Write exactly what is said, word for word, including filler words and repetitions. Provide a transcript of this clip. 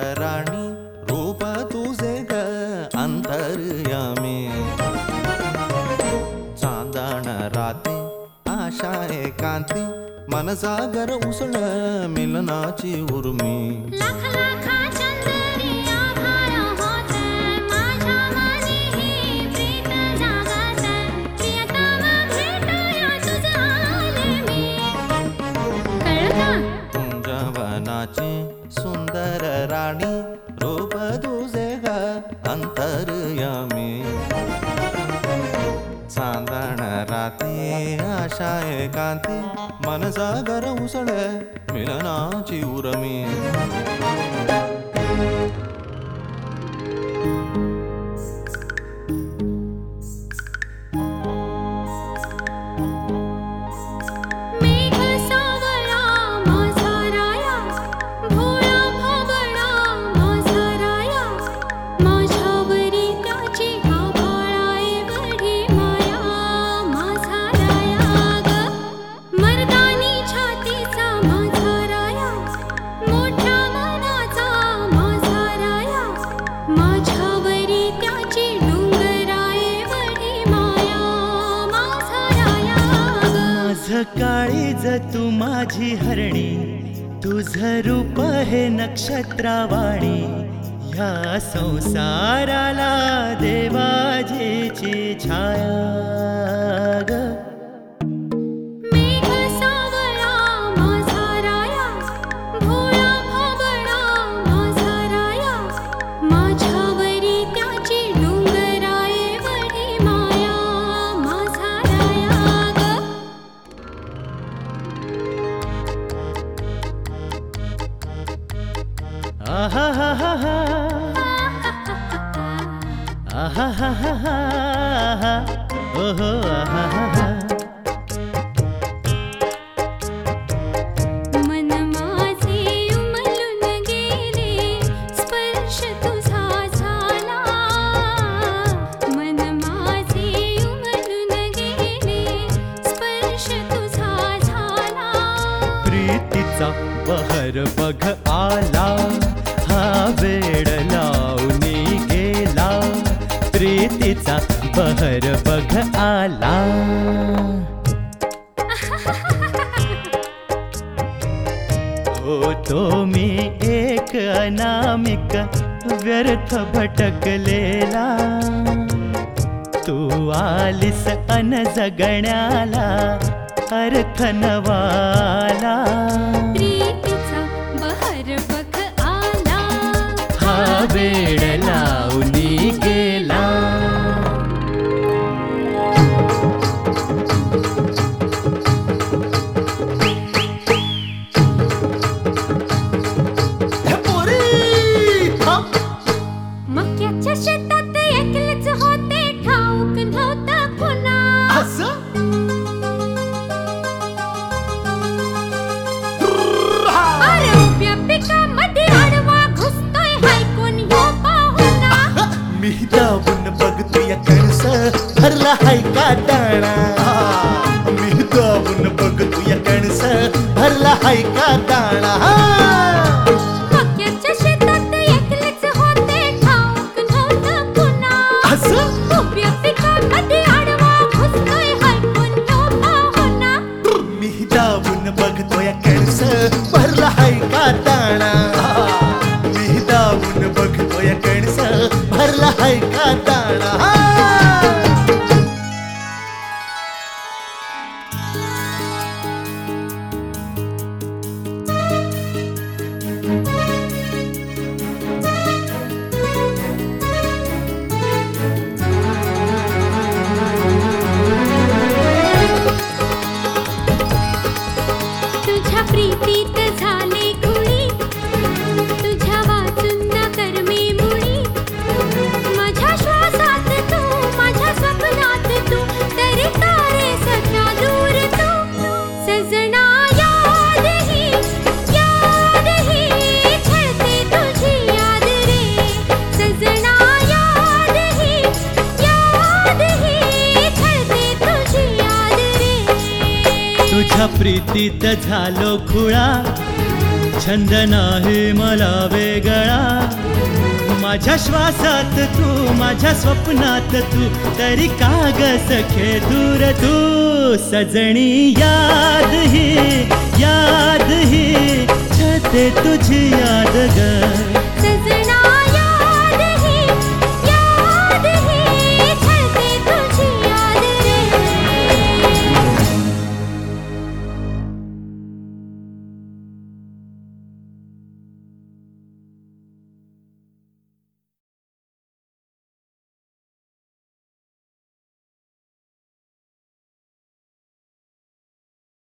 राणी रूप तुझे ग अंतर्यामी चांदण राती आशा एकांती मन सागर उसळ मिलनाची उर्मी लाख लाखा चंदरी आभाळ होते माझ्या मनी ही प्रीत जागते प्रियतम भेटूया तुझं आले मी कळलं कुंजवनाची सुंदर राणी रूप तुझे ग अंतर्यामी चांदण राती आशा एकांती मन सागर उसळ मिलनाची उर्मी मेघ सावळा माझा राया भोळा भाबडा माझा राया माझ्यावरी त्याची आभाळा एवढी माया माझा राया ग मर्दानी छातीचा माझा राया मोठ्या मनाचा माझा राया माझ्यावरी त्याची डोंगरा एवढी माया माझा राया ग माझ काळीज तू माझी हरणी तुझं रूप हे नक्षत्रवाणी ह्या संसाराला देवाजीची छाया ग मेघ सावळा माझा राया भोळा भाबडा माझा राया माझ्यावरी त्याची डोंगरा एवढी माया माझा राया ग आहा हा हा हा आहा हा हा हा ओहो आहा हा हा मन माझे उमलून गेले स्पर्श तुझा झाला मन माझे उमलून गेले स्पर्श तुझा झाला प्रीतीचा बहर बघ आला हा वेड लावून गेला प्रीतीचा बहर बघ आला होतो मी एक अनामिक व्यर्थ भटकलेला तू आलीस अन जगण्याला अर्थ नवाला प्रीतीचा बहर बघ आला हा वेड लावून गेला मक्याच्या शेतात एकलेच होते ठाऊक नव्हतं कोणा अरे उभ्या पिकामध्ये आडवा घुसतोय हाय कोण ह्यो पाहुणा मी दाबून बघतोय कणस भरला हाय का दाणा मी दाबून बघतोय कणस भरला हाय का दाणा मक्याच्या शेतात एकलेच होते ठाऊक नव्हतं कोणा उभ्या पिकामध्ये आडवा घुसतोय हाय कोण ह्यो पाहुणा मी दाबून बघतोय कणस भरला हाय का दाणा मी दाबून बघतोय कणस भरला हाय का दाणा तुझ्या प्रीतीत झाले खुळी तुझ्या वाचून न करमे मुळी माझ्या श्वासात तू माझ्या स्वप्नात तू तरी तारे सध्या दूर तू सजना याद ही याद ही छळते तुझी याद रे सजना याद ही याद ही छळते तुझी याद रे तुझ्या प्रीतीत झालो खुळा छंद नाही मला वेगळा माझ्या श्वासात तू, माझ्या स्वप्नात तू, तरी काग सखे दूर तू. सजणी याद ही, याद ही, छते तुझी याद ग.